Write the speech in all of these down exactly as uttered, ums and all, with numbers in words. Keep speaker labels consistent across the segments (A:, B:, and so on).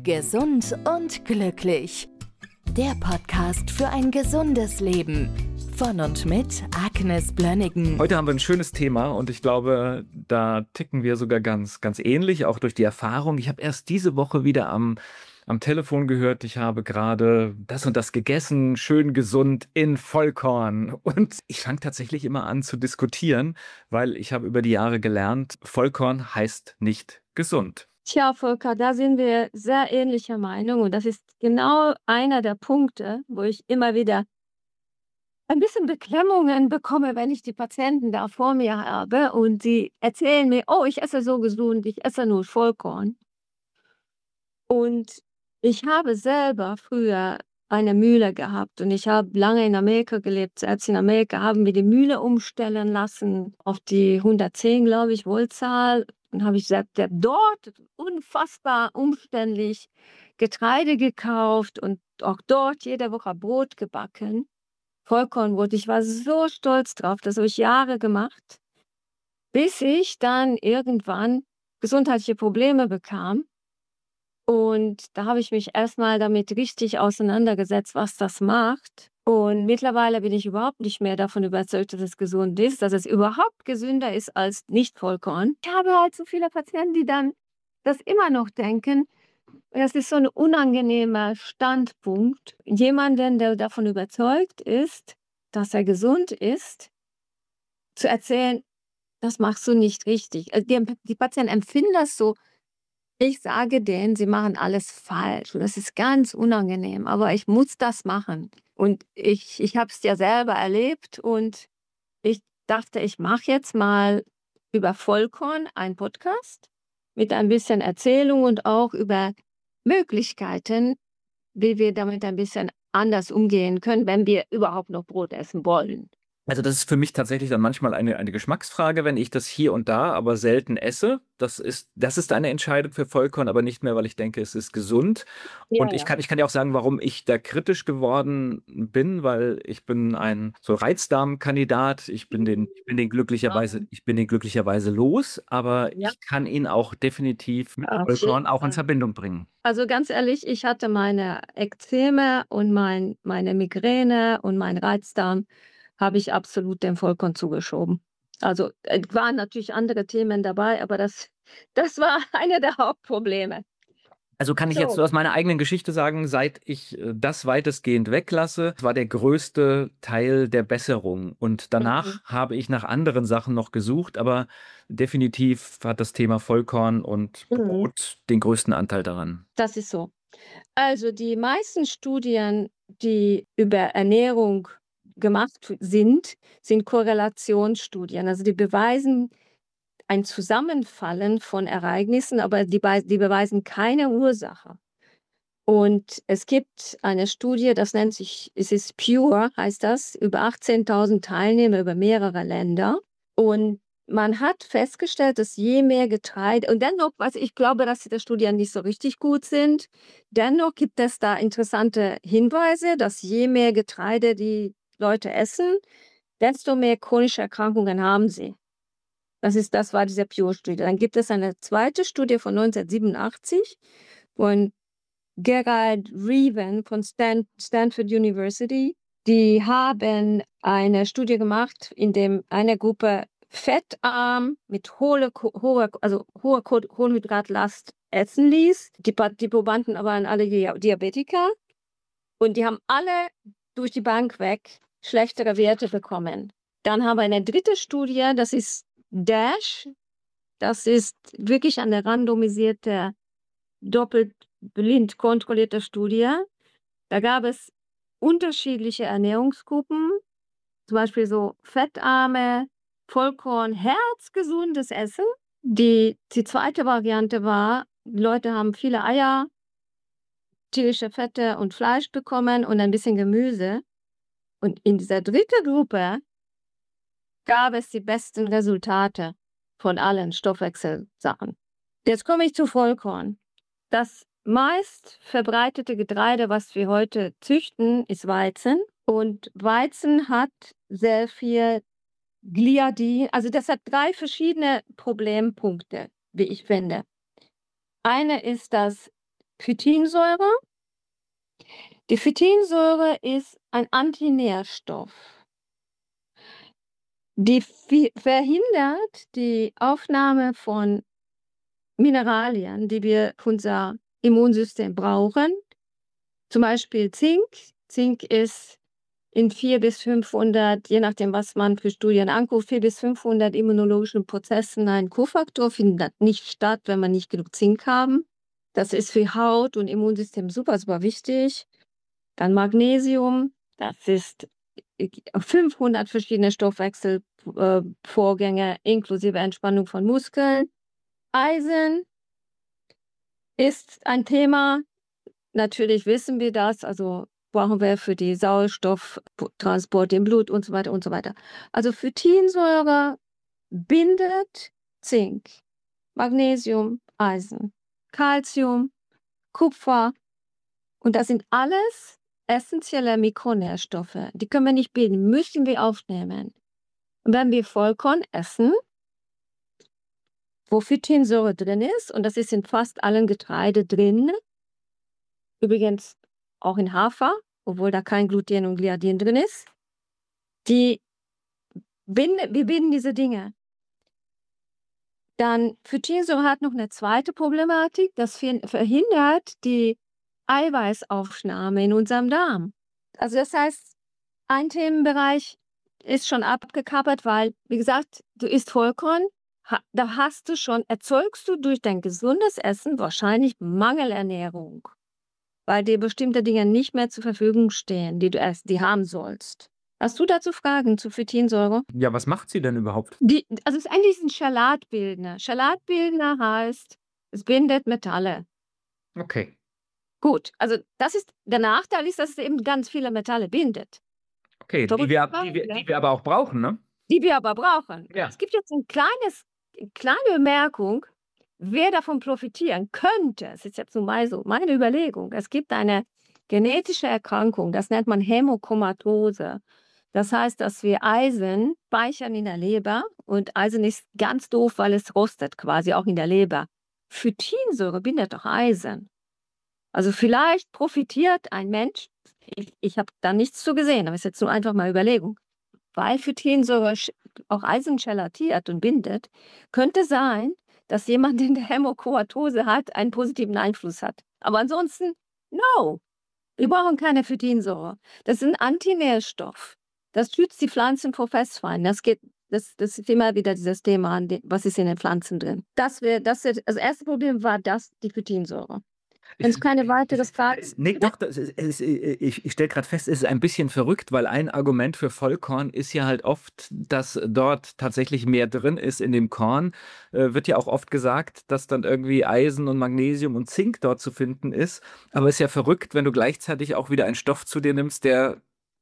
A: Gesund und glücklich. Der Podcast für ein gesundes Leben. Von und mit Agnes Blönnigan.
B: Heute haben wir ein schönes Thema und ich glaube, da ticken wir sogar ganz, ganz ähnlich, auch durch die Erfahrung. Ich habe erst diese Woche wieder am, am Telefon gehört, ich habe gerade das und das gegessen, schön gesund in Vollkorn. Und ich fange tatsächlich immer an zu diskutieren, weil ich habe über die Jahre gelernt, Vollkorn heißt nicht gesund.
C: Tja, Volker, da sind wir sehr ähnlicher Meinung und das ist genau einer der Punkte, wo ich immer wieder ein bisschen Beklemmungen bekomme, wenn ich die Patienten da vor mir habe und sie erzählen mir, oh, ich esse so gesund, ich esse nur Vollkorn. Und ich habe selber früher eine Mühle gehabt und ich habe lange in Amerika gelebt. Selbst in Amerika haben wir die Mühle umstellen lassen auf die hundertzehn, glaube ich, Voltzahl. Und habe ich gesagt, der dort unfassbar umständlich Getreide gekauft und auch dort jede Woche Brot gebacken. Vollkornbrot. Ich war so stolz drauf, das habe ich Jahre gemacht, bis ich dann irgendwann gesundheitliche Probleme bekam. Und da habe ich mich erstmal damit richtig auseinandergesetzt, was das macht. Und mittlerweile bin ich überhaupt nicht mehr davon überzeugt, dass es gesund ist, dass es überhaupt gesünder ist als Nicht-Vollkorn. Ich habe halt so viele Patienten, die dann das immer noch denken. Das ist so ein unangenehmer Standpunkt. Jemanden, der davon überzeugt ist, dass er gesund ist, zu erzählen, das machst du nicht richtig. Also die, die Patienten empfinden das so. Ich sage denen, sie machen alles falsch. Und das ist ganz unangenehm, aber ich muss das machen. Und ich, ich habe es ja selber erlebt und ich dachte, ich mache jetzt mal über Vollkorn einen Podcast mit ein bisschen Erzählung und auch über Möglichkeiten, wie wir damit ein bisschen anders umgehen können, wenn wir überhaupt noch Brot essen wollen.
B: Also das ist für mich tatsächlich dann manchmal eine, eine Geschmacksfrage, wenn ich das hier und da aber selten esse. Das ist, das ist eine Entscheidung für Vollkorn, aber nicht mehr, weil ich denke, es ist gesund.
C: Ja,
B: Und ich
C: ja.
B: kann, ich kann dir auch sagen, warum ich da kritisch geworden bin, weil ich bin ein so Reizdarmkandidat. Ich bin den, ich bin den glücklicherweise, ich bin den glücklicherweise los, aber
C: Ja.
B: ich kann ihn auch definitiv mit
C: Auf
B: Vollkorn
C: jeden
B: auch in
C: Fall.
B: Verbindung bringen.
C: Also ganz ehrlich, ich hatte meine Ekzeme und mein, meine Migräne und mein Reizdarm habe ich absolut dem Vollkorn zugeschoben. Also es waren natürlich andere Themen dabei, aber das, das war einer der Hauptprobleme.
B: Also kann ich jetzt
C: So.
B: so aus meiner eigenen Geschichte sagen, seit ich äh, das weitestgehend weglasse, war der größte Teil der Besserung. Und danach
C: Mhm.
B: habe ich nach anderen Sachen noch gesucht, aber definitiv hat das Thema Vollkorn und
C: Mhm.
B: Brot den größten Anteil daran.
C: Das ist so. Also die meisten Studien, die über Ernährung gemacht sind, sind Korrelationsstudien. Also die beweisen ein Zusammenfallen von Ereignissen, aber die, bei- die beweisen keine Ursache. Und es gibt eine Studie, das nennt sich, es ist Pure, heißt das, über achtzehntausend Teilnehmer über mehrere Länder. Und man hat festgestellt, dass je mehr Getreide, und dennoch, was ich glaube, dass die Studien nicht so richtig gut sind, dennoch gibt es da interessante Hinweise, dass je mehr Getreide die Leute essen, desto mehr chronische Erkrankungen haben sie. Das ist, das war diese Pure-Studie. Dann gibt es eine zweite Studie von neunzehnhundertsiebenundachtzig von Gerald Reaven von Stan Stanford University. Die haben eine Studie gemacht, in dem eine Gruppe fettarm mit hoher, hoher, also hoher Kohlenhydratlast essen ließ. Die, die Probanden waren alle Diabetiker und die haben alle durch die Bank weg schlechtere Werte bekommen. Dann haben wir eine dritte Studie, das ist DASH. Das ist wirklich eine randomisierte, doppelt blind kontrollierte Studie. Da gab es unterschiedliche Ernährungsgruppen, zum Beispiel so fettarme, Vollkorn, herzgesundes Essen. Die, die zweite Variante war, die Leute haben viele Eier, tierische Fette und Fleisch bekommen und ein bisschen Gemüse. Und in dieser dritten Gruppe gab es die besten Resultate von allen Stoffwechselsachen. Jetzt komme ich zu Vollkorn. Das meist verbreitete Getreide, was wir heute züchten, ist Weizen. Und Weizen hat sehr viel Gliadin. Also das hat drei verschiedene Problempunkte, wie ich finde. Eine ist, dass Phytinsäure. Die Phytinsäure ist ein Antinährstoff. Die fi- verhindert die Aufnahme von Mineralien, die wir für unser Immunsystem brauchen. Zum Beispiel Zink. Zink ist in vier bis fünfhundert, je nachdem, was man für Studien anguckt, vier bis fünfhundert immunologischen Prozessen ein Kofaktor, findet nicht statt, wenn wir nicht genug Zink haben. Das ist für Haut und Immunsystem super, super wichtig. Dann Magnesium, das ist fünfhundert verschiedene Stoffwechselvorgänge inklusive Entspannung von Muskeln. Eisen ist ein Thema. Natürlich wissen wir das, also brauchen wir für die Sauerstofftransport im Blut und so weiter und so weiter. Also Phytinsäure bindet Zink, Magnesium, Eisen, Calcium, Kupfer und das sind alles essentielle Mikronährstoffe. Die können wir nicht bilden, müssen wir aufnehmen. Und wenn wir Vollkorn essen, wo Phytinsäure drin ist, und das ist in fast allen Getreide drin, übrigens auch in Hafer, obwohl da kein Gluten und Gliadin drin ist, die binden, wir binden diese Dinge. Dann Phytinsäure hat noch eine zweite Problematik, das verhindert die Eiweißaufnahme in unserem Darm. Also das heißt, ein Themenbereich ist schon abgekappert, weil, wie gesagt, du isst Vollkorn, ha, da hast du schon, erzeugst du durch dein gesundes Essen wahrscheinlich Mangelernährung, weil dir bestimmte Dinge nicht mehr zur Verfügung stehen, die du erst die haben sollst. Hast du dazu Fragen zu Phytinsäure?
B: Ja, was macht sie denn überhaupt?
C: Die, also es ist eigentlich ein Chalatbildner. Chalatbildner heißt, es bindet Metalle.
B: Okay.
C: Gut, also das ist, der Nachteil ist, dass es eben ganz viele Metalle bindet.
B: Okay, die wir, die, wir, die wir aber auch brauchen, ne?
C: Die wir aber brauchen.
B: Ja.
C: Es gibt jetzt ein kleines, eine kleine Bemerkung, wer davon profitieren könnte. Es ist jetzt nun mal so meine Überlegung. Es gibt eine genetische Erkrankung, das nennt man Hämochromatose. Das heißt, dass wir Eisen speichern in der Leber und Eisen ist ganz doof, weil es rostet quasi auch in der Leber. Phytinsäure bindet doch Eisen. Also vielleicht profitiert ein Mensch, ich, ich habe da nichts zu gesehen, aber es ist jetzt nur einfach mal Überlegung, weil Phytinsäure auch Eisen chelatiert und bindet, könnte sein, dass jemand, der eine Hämochromatose hat, einen positiven Einfluss hat. Aber ansonsten, no. Wir brauchen keine Phytinsäure. Das ist ein Antinährstoff. Das schützt die Pflanzen vor Fressfeinden. Das geht, das, das ist immer wieder dieses Thema, was ist in den Pflanzen drin. Das wär, das wär, das erste Problem war das, die Phytinsäure. Wenn es keine weitere Frage ist.
B: Nee, doch, das ist, es, ich, ich stelle gerade fest, es ist ein bisschen verrückt, weil ein Argument für Vollkorn ist ja halt oft, dass dort tatsächlich mehr drin ist in dem Korn. Äh, wird ja auch oft gesagt, dass dann irgendwie Eisen und Magnesium und Zink dort zu finden ist. Aber es ist ja verrückt, wenn du gleichzeitig auch wieder einen Stoff zu dir nimmst, der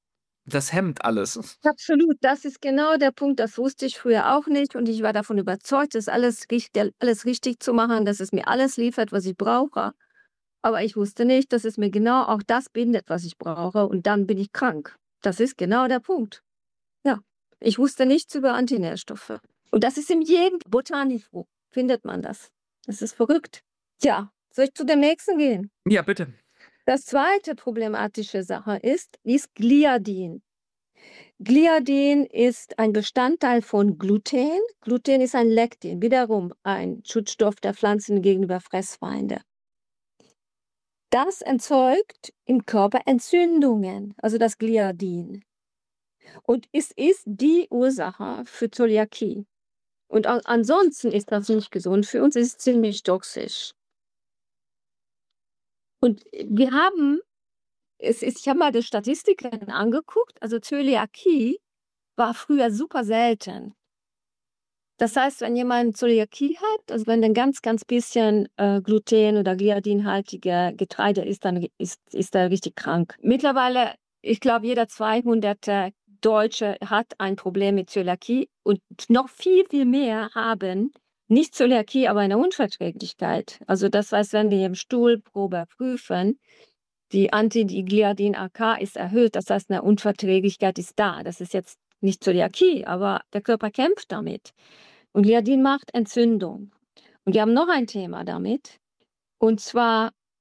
B: das hemmt alles.
C: Absolut, das ist genau der Punkt, das wusste ich früher auch nicht und ich war davon überzeugt, das alles, alles richtig zu machen, dass es mir alles liefert, was ich brauche. Aber ich wusste nicht, dass es mir genau auch das bindet, was ich brauche und dann bin ich krank. Das ist genau der Punkt. Ja, ich wusste nichts über Antinährstoffe. Und das ist in jedem Botanikbuch, findet man das. Das ist verrückt. Tja, soll ich zu dem nächsten gehen?
B: Ja, bitte.
C: Das zweite problematische Sache ist, ist Gliadin. Gliadin ist ein Bestandteil von Gluten. Gluten ist ein Lektin, wiederum ein Schutzstoff der Pflanzen gegenüber Fressfeinde. Das erzeugt im Körper Entzündungen, also das Gliadin. Und es ist die Ursache für Zöliakie. Und ansonsten ist das nicht gesund für uns, es ist ziemlich toxisch. Und wir haben, es ist, ich habe mal die Statistiken angeguckt, also Zöliakie war früher super selten. Das heißt, wenn jemand Zöliakie hat, also wenn ein ganz, ganz bisschen äh, Gluten- oder Gliadinhaltige Getreide ist, dann ist, ist er richtig krank. Mittlerweile, ich glaube, jeder zweihunderte Deutsche hat ein Problem mit Zöliakie und noch viel, viel mehr haben nicht Zöliakie, aber eine Unverträglichkeit. Also das heißt, wenn wir im Stuhlprobe prüfen, die Anti-Gliadin-A K ist erhöht, das heißt, eine Unverträglichkeit ist da. Das ist jetzt nicht Zöliakie, aber der Körper kämpft damit. Und Gliadin macht Entzündung. Und wir haben noch ein Thema damit. Und zwar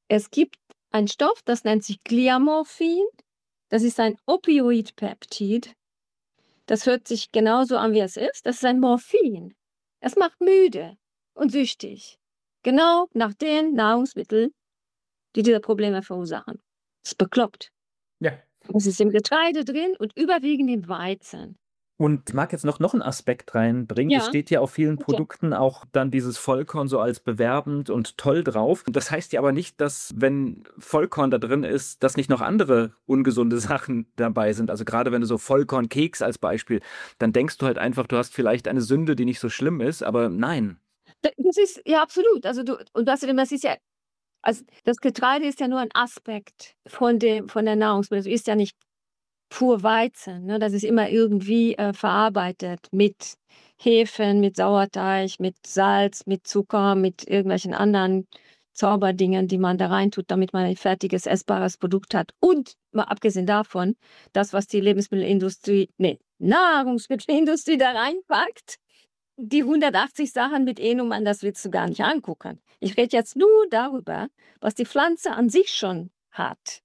C: Es gibt einen Stoff, das nennt sich Gliamorphin. Das ist ein Opioidpeptid. Das hört sich genauso an, wie es ist. Das ist ein Morphin. Es macht müde und süchtig. Genau nach den Nahrungsmitteln, die diese Probleme verursachen. Das ist bekloppt.
B: Ja.
C: Es ist im Getreide drin und überwiegend im Weizen.
B: Und ich mag jetzt noch, noch einen Aspekt reinbringen. Es
C: Ja,
B: steht ja auf vielen
C: bitte.
B: Produkten auch dann dieses Vollkorn so als bewerbend und toll drauf. Das heißt ja aber nicht, dass, wenn Vollkorn da drin ist, dass nicht noch andere ungesunde Sachen dabei sind. Also gerade wenn du so Vollkornkeks als Beispiel, dann denkst du halt einfach, du hast vielleicht eine Sünde, die nicht so schlimm ist, aber nein.
C: D- Das ist ja absolut. Also du, und außerdem, das ist ja, also das Getreide ist ja nur ein Aspekt von dem, von der Nahrungsmittel. Es ist ja nicht pur Weizen, ne? Das ist immer irgendwie äh, verarbeitet mit Hefen, mit Sauerteig, mit Salz, mit Zucker, mit irgendwelchen anderen Zauberdingen, die man da reintut, damit man ein fertiges, essbares Produkt hat. Und mal abgesehen davon, das, was die Lebensmittelindustrie, nee, Nahrungsmittelindustrie da reinpackt, die hundertachtzig Sachen mit E-Nummern, das willst du gar nicht angucken. Ich rede jetzt nur darüber, was die Pflanze an sich schon hat.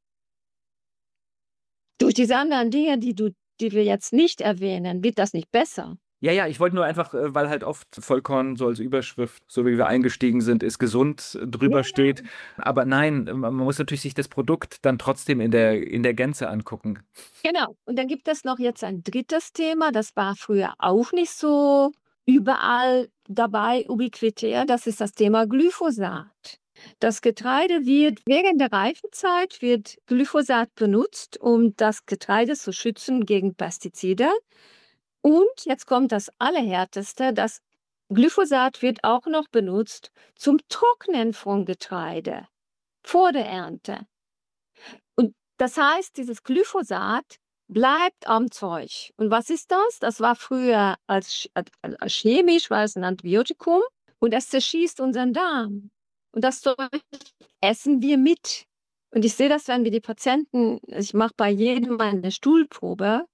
C: Durch diese anderen Dinge, die du, die wir jetzt nicht erwähnen, wird das nicht besser.
B: Ja, ja, ich wollte nur einfach, äh, weil halt oft Vollkorn so als Überschrift, so wie wir eingestiegen sind, ist gesund äh, drüber
C: Ja.
B: steht. Aber nein, man man muss natürlich sich das Produkt dann trotzdem in der, in der Gänze angucken.
C: Genau. Und dann gibt es noch jetzt ein drittes Thema, das war früher auch nicht so überall dabei, ubiquitär. Das ist das Thema Glyphosat. Das Getreide wird während der Reifezeit wird Glyphosat benutzt, um das Getreide zu schützen gegen Pestizide. Und jetzt kommt das Allerhärteste, das Glyphosat wird auch noch benutzt zum Trocknen von Getreide vor der Ernte. Und das heißt, dieses Glyphosat bleibt am Zeug. Und was ist das? Das war früher als, als chemisch, war es ein Antibiotikum und das zerschießt unseren Darm. Und das Zeug essen wir mit. Und ich sehe das, wenn wir die Patienten, ich mache bei jedem eine Stuhlprobe,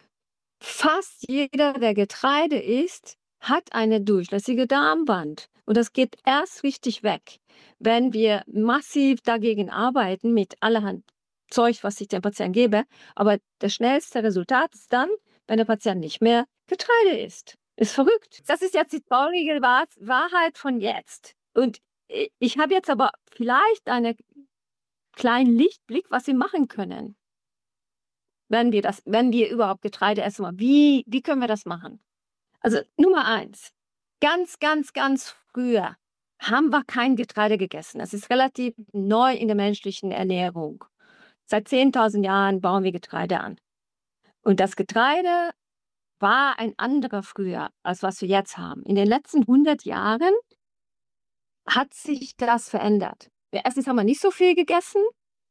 C: fast jeder, der Getreide isst, hat eine durchlässige Darmwand. Und das geht erst richtig weg, wenn wir massiv dagegen arbeiten mit allerhand Zeug, was ich dem Patienten gebe. Aber das schnellste Resultat ist dann, wenn der Patient nicht mehr Getreide isst. Ist verrückt. Das ist jetzt die traurige Wahr- Wahrheit von jetzt. Und i- ich habe jetzt aber vielleicht einen kleinen Lichtblick, was Sie machen können, wenn wir das, wenn wir überhaupt Getreide essen wollen. Wie, wie können wir das machen? Also Nummer eins, ganz, ganz, ganz früher haben wir kein Getreide gegessen. Das ist relativ neu in der menschlichen Ernährung. Seit zehntausend Jahren bauen wir Getreide an. Und das Getreide war ein anderer früher, als was wir jetzt haben. In den letzten hundert Jahren hat sich das verändert. Erstens haben wir nicht so viel gegessen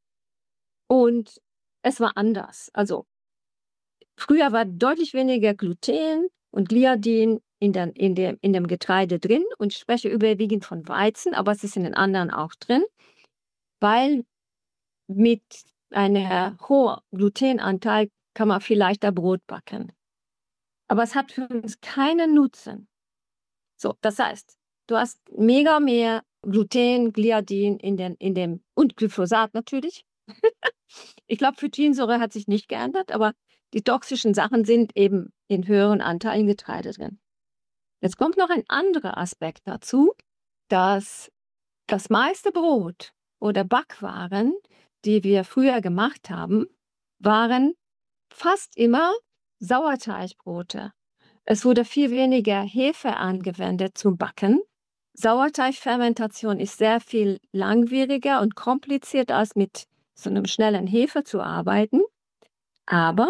C: und es war anders. Also früher war deutlich weniger Gluten und Gliadin in, den, in, dem, in dem Getreide drin. Und ich spreche überwiegend von Weizen, aber es ist in den anderen auch drin, weil mit einem hohen Glutenanteil kann man viel leichter Brot backen. Aber es hat für uns keinen Nutzen. So, das heißt, du hast mega mehr Gluten, Gliadin in, den, in dem und Glyphosat natürlich. Ich glaube, Phytinsäure hat sich nicht geändert, aber die toxischen Sachen sind eben in höheren Anteilen Getreide drin. Jetzt kommt noch ein anderer Aspekt dazu, dass das meiste Brot oder Backwaren, die wir früher gemacht haben, waren fast immer Sauerteigbrote. Es wurde viel weniger Hefe angewendet zum Backen. Sauerteigfermentation ist sehr viel langwieriger und komplizierter als mit so einem schnellen Hefe zu arbeiten. Aber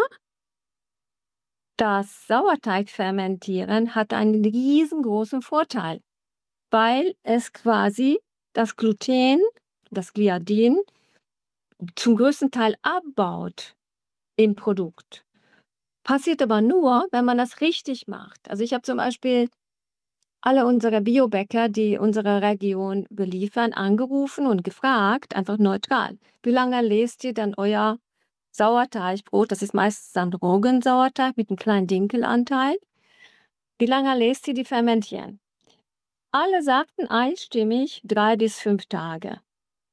C: das Sauerteigfermentieren hat einen riesengroßen Vorteil, weil es quasi das Gluten, das Gliadin, zum größten Teil abbaut im Produkt. Passiert aber nur, wenn man das richtig macht. Also ich habe zum Beispiel alle unsere Biobäcker, die unsere Region beliefern, angerufen und gefragt, einfach neutral, wie lange lest ihr dann euer Sauerteigbrot? Das ist meistens dann Roggensauerteig mit einem kleinen Dinkelanteil. Wie lange lässt ihr die fermentieren? Alle sagten einstimmig drei bis fünf Tage.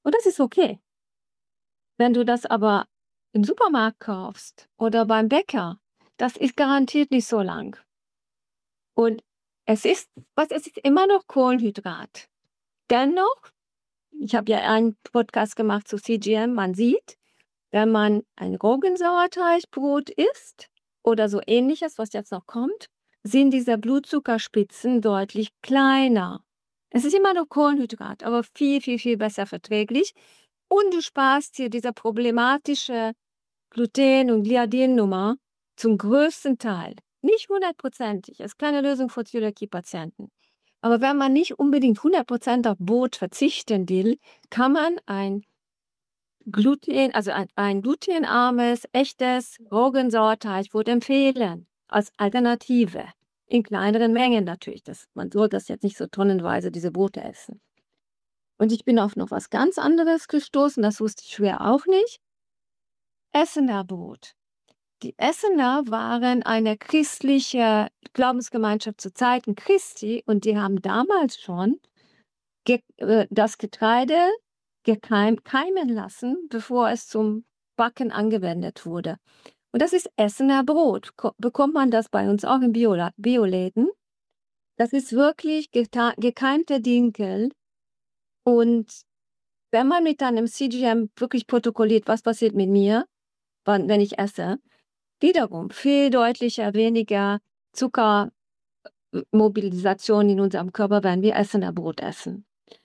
C: Und das ist okay. Wenn du das aber im Supermarkt kaufst oder beim Bäcker, das ist garantiert nicht so lang. Und es ist, was, es ist immer noch Kohlenhydrat. Dennoch, ich habe ja einen Podcast gemacht zu C G M, man sieht, wenn man ein Roggensauerteigbrot isst oder so ähnliches, was jetzt noch kommt, sind diese Blutzuckerspitzen deutlich kleiner. Es ist immer noch Kohlenhydrat, aber viel, viel, viel besser verträglich. Und du sparst hier diese problematische Gluten- und Gliadin-Nummer zum größten Teil. Nicht hundertprozentig, als kleine Lösung für Zöliakie-Patienten. Aber wenn man nicht unbedingt hundert Prozent auf Brot verzichten will, kann man ein Gluten, also ein, ein glutenarmes, echtes Roggensauerteigbrot empfehlen als Alternative. In kleineren Mengen natürlich. Das, man soll das jetzt nicht so tonnenweise, diese Brote essen. Und ich bin auf noch was ganz anderes gestoßen, das wusste ich früher auch nicht. Essener Brot. Die Essener waren eine christliche Glaubensgemeinschaft zu Zeiten Christi und die haben damals schon ge äh, das Getreide gekeim keimen lassen, bevor es zum Backen angewendet wurde. Und das ist Essener Brot. Ko bekommt man das bei uns auch in Bio Bioläden. Das ist wirklich gekeimter Dinkel. Und wenn man mit einem C G M wirklich protokolliert, was passiert mit mir, wann, wenn ich esse, wiederum viel deutlicher, weniger Zuckermobilisation in unserem Körper, wenn wir Essener Brot essen.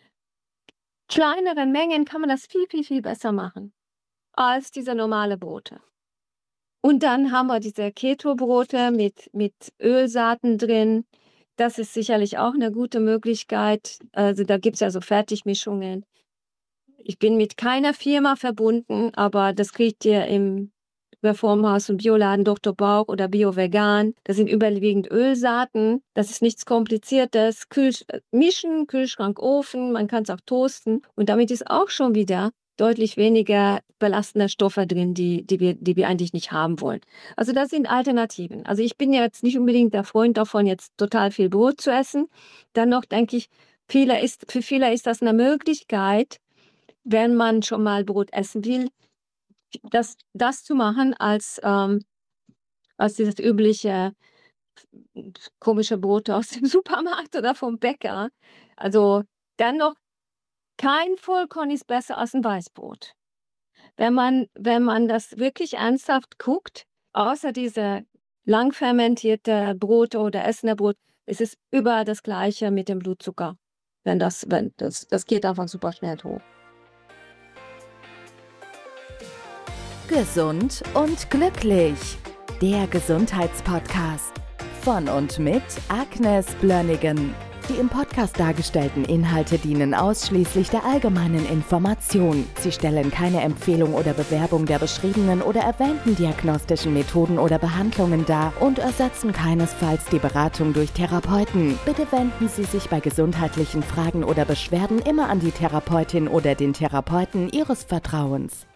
C: Kleineren Mengen kann man das viel, viel, viel besser machen als diese normale Brote. Und dann haben wir diese Keto-Brote mit, mit Ölsaaten drin. Das ist sicherlich auch eine gute Möglichkeit. Also da gibt es ja so Fertigmischungen. Ich bin mit keiner Firma verbunden, aber das kriegt ihr im Reformhaus und Bioladen Doktor Bauch oder Bio-Vegan. Das sind überwiegend Ölsaaten. Das ist nichts Kompliziertes. Kühl mischen, Kühlschrank, Ofen. Man kann es auch toasten. Und damit ist auch schon wieder deutlich weniger belastende Stoffe drin, die, die, wir, die wir eigentlich nicht haben wollen. Also das sind Alternativen. Also ich bin jetzt nicht unbedingt der Freund davon, jetzt total viel Brot zu essen. Dennoch denke ich, viele ist, für viele ist das eine Möglichkeit, wenn man schon mal Brot essen will, das, das zu machen als, ähm, als dieses übliche komische Brot aus dem Supermarkt oder vom Bäcker. Also dennoch, kein Vollkorn ist besser als ein Weißbrot. Wenn man, wenn man das wirklich ernsthaft guckt, außer diese lang fermentierte Brote oder Essener Brot, ist es überall das Gleiche mit dem Blutzucker. Wenn das, wenn das, das geht einfach super schnell hoch.
A: Gesund und glücklich. Der Gesundheitspodcast von und mit Agnes Blönnigan. Die im Podcast dargestellten Inhalte dienen ausschließlich der allgemeinen Information. Sie stellen keine Empfehlung oder Bewerbung der beschriebenen oder erwähnten diagnostischen Methoden oder Behandlungen dar und ersetzen keinesfalls die Beratung durch Therapeuten. Bitte wenden Sie sich bei gesundheitlichen Fragen oder Beschwerden immer an die Therapeutin oder den Therapeuten Ihres Vertrauens.